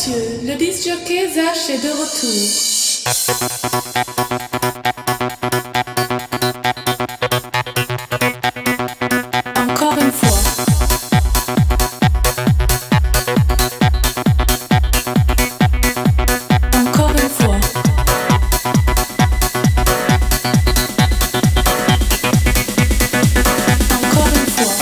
messieurs, le disc jockey Zach est de retour. Encore une fois. Encore une fois. Encore une fois.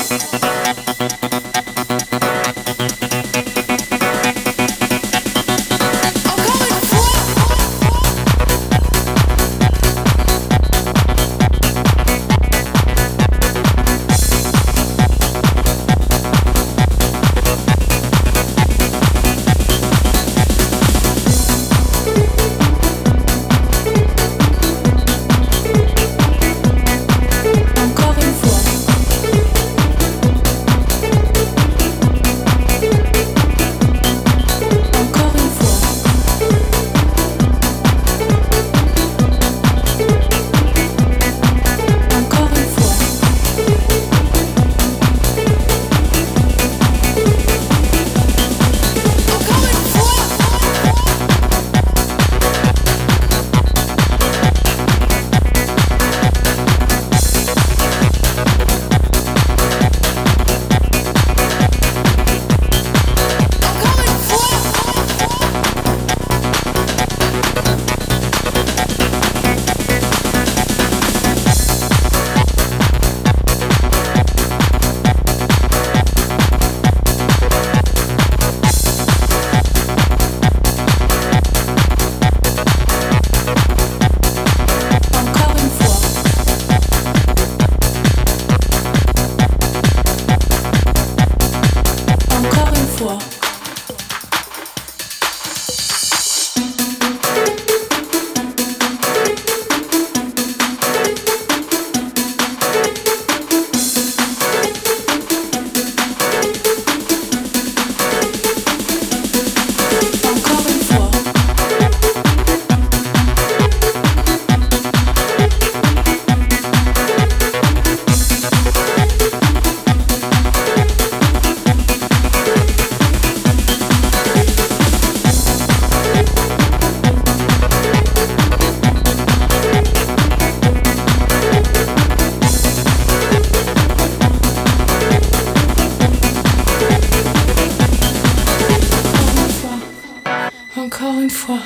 Encore une fois,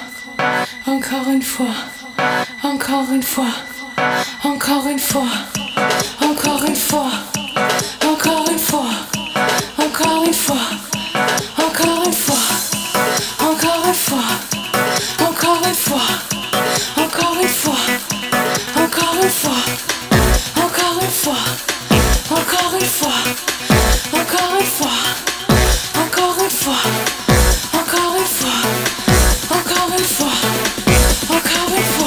encore une fois, encore une fois, encore une fois, encore une fois, encore une fois, encore une fois, encore une fois, encore une fois, encore une fois, encore une fois, encore une fois, encore une fois, encore une fois, encore une fois, encore une fois, encore une fois. Encore une fois, encore une fois,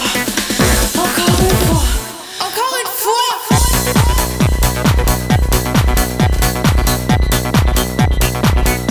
encore une fois, encore une fois.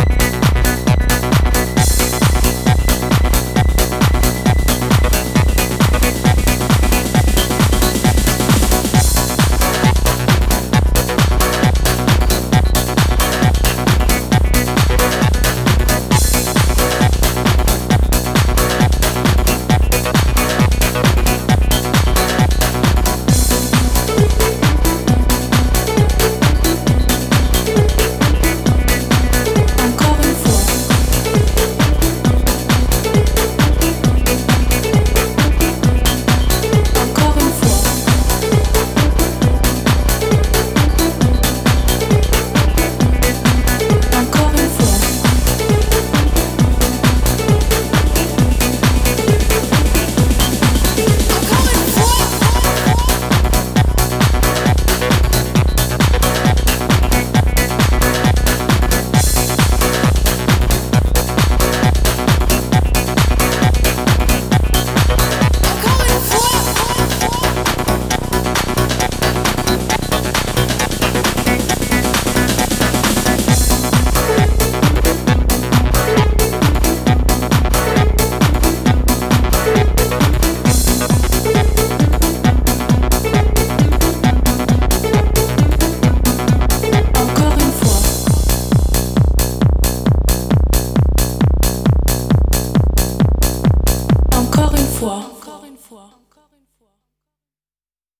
fois.